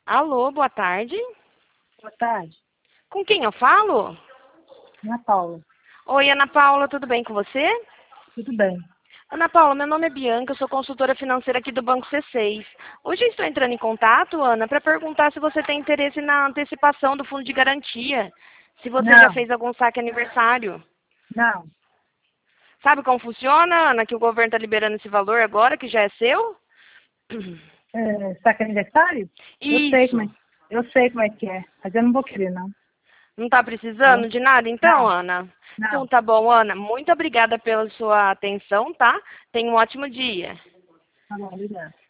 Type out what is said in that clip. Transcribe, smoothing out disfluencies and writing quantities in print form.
Alô, boa tarde. Boa tarde, Com quem eu falo? Ana Paula. Oi, Ana Paula, tudo bem com você? Tudo bem? Ana Paula, meu nome é Bianca, eu sou consultora financeira aqui do Banco C6. Hoje eu estou entrando em contato, Ana, para perguntar se você tem interesse na antecipação do fundo de garantia. Se você já Não, fez algum saque aniversário. não. Sabe como funciona, Ana, que o governo está liberando esse valor agora, que já é seu? Saque aniversário? Isso. Eu sei como é que é, mas eu não vou querer, não. Não está Tá bom? precisando de nada então, Não, Ana? Então não. tá bom, Ana. Muito obrigada pela sua atenção, tá? Tenha um ótimo dia. Tá bom, obrigada.